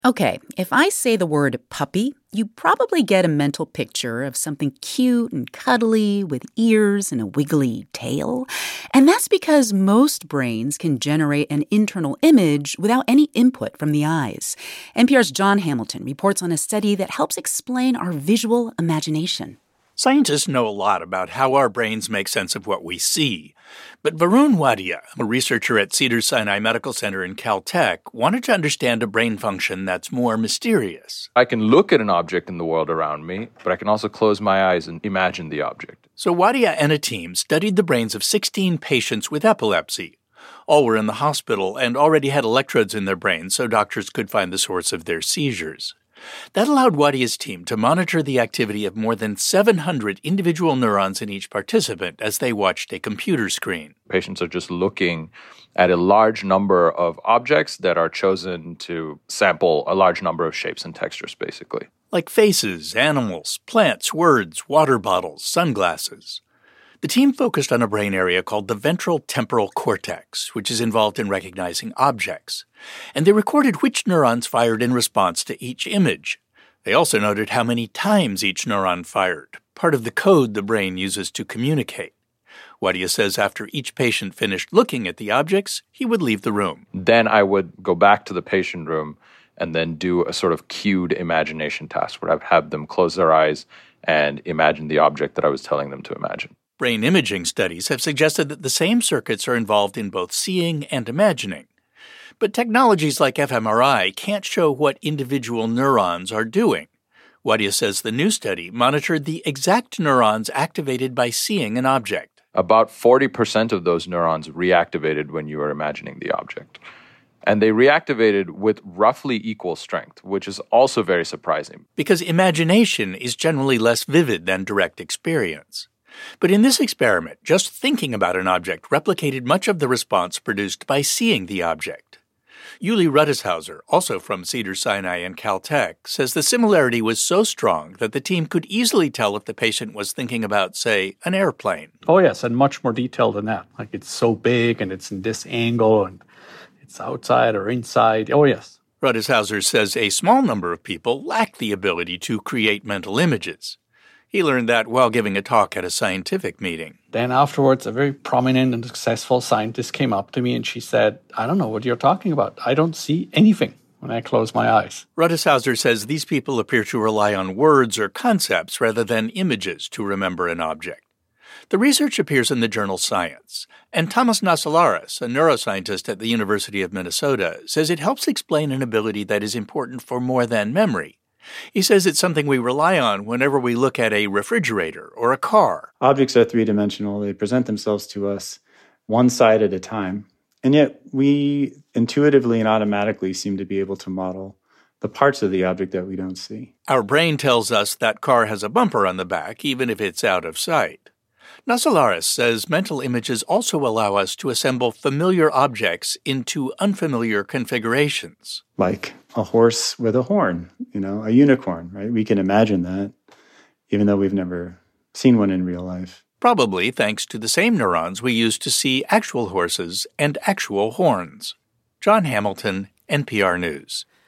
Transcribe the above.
Okay, if I say the word puppy, you probably get a mental picture of something cute and cuddly with ears and a wiggly tail. And that's because most brains can generate an internal image without any input from the eyes. NPR's Jon Hamilton reports on a study that helps explain our visual imagination. Scientists know a lot about how our brains make sense of what we see. But Varun Wadia, a researcher at Cedars-Sinai Medical Center in Caltech, wanted to understand a brain function that's more mysterious. I can look at an object in the world around me, but I can also close my eyes and imagine the object. So Wadia and a team studied the brains of 16 patients with epilepsy. All were in the hospital and already had electrodes in their brains so doctors could find the source of their seizures. That allowed Wadia's team to monitor the activity of more than 700 individual neurons in each participant as they watched a computer screen. Patients are just looking at a large number of objects that are chosen to sample a large number of shapes and textures, basically. Like faces, animals, plants, words, water bottles, sunglasses. The team focused on a brain area called the ventral temporal cortex, which is involved in recognizing objects. And they recorded which neurons fired in response to each image. They also noted how many times each neuron fired, part of the code the brain uses to communicate. Wadia says after each patient finished looking at the objects, he would leave the room. Then I would go back to the patient room and then do a sort of cued imagination task where I'd have them close their eyes and imagine the object that I was telling them to imagine. Brain imaging studies have suggested that the same circuits are involved in both seeing and imagining. But technologies like fMRI can't show what individual neurons are doing. Wadia says the new study monitored the exact neurons activated by seeing an object. About 40% of those neurons reactivated when you were imagining the object. And they reactivated with roughly equal strength, which is also very surprising. Because imagination is generally less vivid than direct experience. But in this experiment, just thinking about an object replicated much of the response produced by seeing the object. Uli Ruddishauser, also from Cedars-Sinai and Caltech, says the similarity was so strong that the team could easily tell if the patient was thinking about, say, an airplane. Oh, yes, and much more detail than that. Like it's so big and it's in this angle and it's outside or inside. Oh, yes. Ruddishauser says a small number of people lack the ability to create mental images. He learned that while giving a talk at a scientific meeting. Then afterwards, a very prominent and successful scientist came up to me and she said, I don't know what you're talking about. I don't see anything when I close my eyes. Ruddishauser says these people appear to rely on words or concepts rather than images to remember an object. The research appears in the journal Science, and Thomas Nasalaris, a neuroscientist at the University of Minnesota, says it helps explain an ability that is important for more than memory. He says it's something we rely on whenever we look at a refrigerator or a car. Objects are three-dimensional. They present themselves to us one side at a time. And yet we intuitively and automatically seem to be able to model the parts of the object that we don't see. Our brain tells us that car has a bumper on the back, even if it's out of sight. Nasalaris says mental images also allow us to assemble familiar objects into unfamiliar configurations. Like a horse with a horn, a unicorn, right? We can imagine that, even though we've never seen one in real life. Probably thanks to the same neurons we use to see actual horses and actual horns. Jon Hamilton, NPR News.